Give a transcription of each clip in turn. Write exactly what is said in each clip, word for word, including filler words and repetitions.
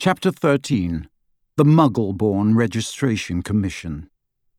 Chapter thirteen. The Muggle-Born Registration Commission.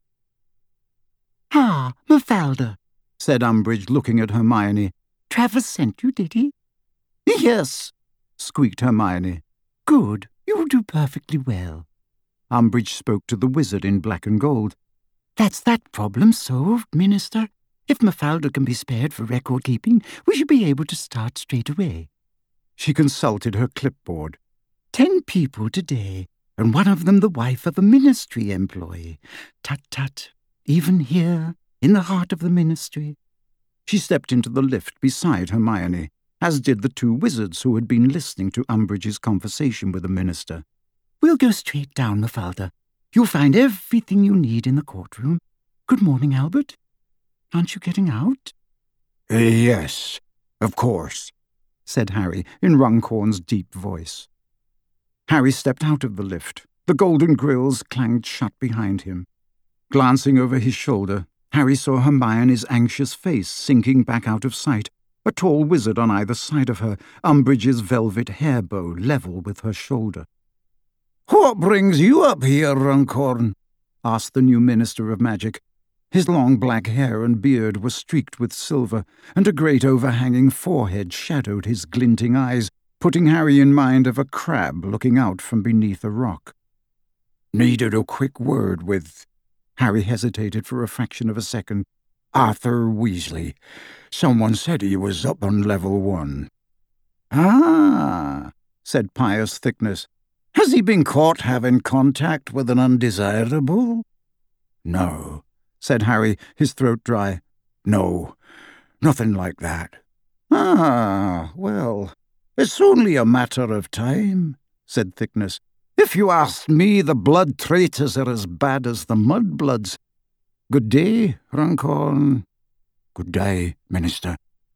"Ah, Mafalda," said Umbridge, looking at Hermione. "Travers sent you, did he?" "Yes," squeaked Hermione. "Good. You'll do perfectly well." Umbridge spoke to the wizard in black and gold. "That's that problem solved, Minister. If Mafalda can be spared for record-keeping, we should be able to start straight away." She consulted her clipboard. Ten people today, and one of them the wife of a ministry employee. Tut-tut. Even here, in the heart of the ministry. She stepped into the lift beside Hermione, as did the two wizards who had been listening to Umbridge's conversation with the minister. "We'll go straight down, Mafalda. You'll find everything you need in the courtroom. Good morning, Albert. Aren't you getting out?" Uh, yes, of course, said Harry in Runcorn's deep voice. Harry stepped out of the lift. The golden grills clanged shut behind him. Glancing over his shoulder, Harry saw Hermione's anxious face sinking back out of sight, a tall wizard on either side of her, Umbridge's velvet hair bow level with her shoulder. "What brings you up here, Runcorn?" asked the new Minister of Magic. His long black hair and beard were streaked with silver, and a great overhanging forehead shadowed his glinting eyes, putting Harry in mind of a crab looking out from beneath a rock. "Needed a quick word with—" Harry hesitated for a fraction of a second. "Arthur Weasley. Someone said he was up on level one." "Ah," said Pious Thickness. "Has he been caught having contact with an undesirable?" "No," said Harry, his throat dry. "No, nothing like that." "Ah, well, it's only a matter of time," said Thickness. "If you asked me, the blood traitors are as bad as the mudbloods. Good day, Runcorn." "Good day, Minister."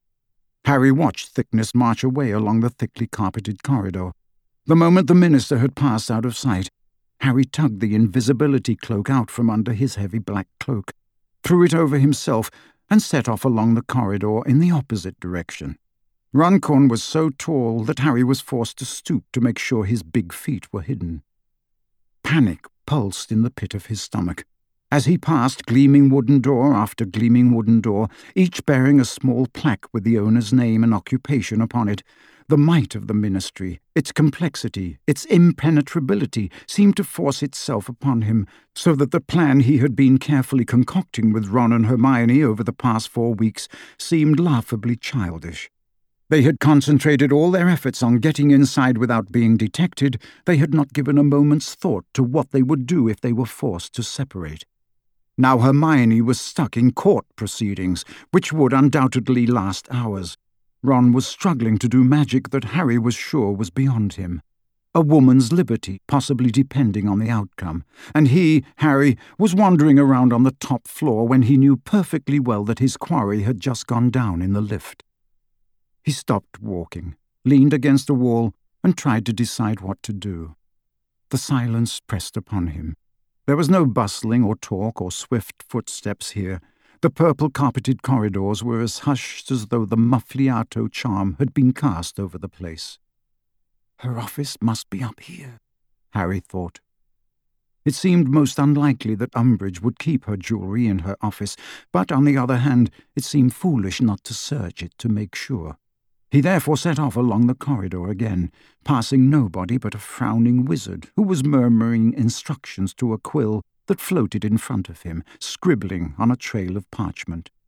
Harry watched Thickness march away along the thickly carpeted corridor. The moment the minister had passed out of sight, Harry tugged the invisibility cloak out from under his heavy black cloak, threw it over himself, and set off along the corridor in the opposite direction. Runcorn was so tall that Harry was forced to stoop to make sure his big feet were hidden. Panic pulsed in the pit of his stomach. As he passed gleaming wooden door after gleaming wooden door, each bearing a small plaque with the owner's name and occupation upon it, the might of the ministry, its complexity, its impenetrability, seemed to force itself upon him, so that the plan he had been carefully concocting with Ron and Hermione over the past four weeks seemed laughably childish. They had concentrated all their efforts on getting inside without being detected. They had not given a moment's thought to what they would do if they were forced to separate. Now Hermione was stuck in court proceedings, which would undoubtedly last hours. Ron was struggling to do magic that Harry was sure was beyond him. A woman's liberty, possibly depending on the outcome. And he, Harry, was wandering around on the top floor when he knew perfectly well that his quarry had just gone down in the lift. He stopped walking, leaned against a wall, and tried to decide what to do. The silence pressed upon him. There was no bustling or talk or swift footsteps here. The purple-carpeted corridors were as hushed as though the Muffliato charm had been cast over the place. Her office must be up here, Harry thought. It seemed most unlikely that Umbridge would keep her jewellery in her office, but on the other hand, it seemed foolish not to search it to make sure. He therefore set off along the corridor again, passing nobody but a frowning wizard who was murmuring instructions to a quill that floated in front of him, scribbling on a trail of parchment.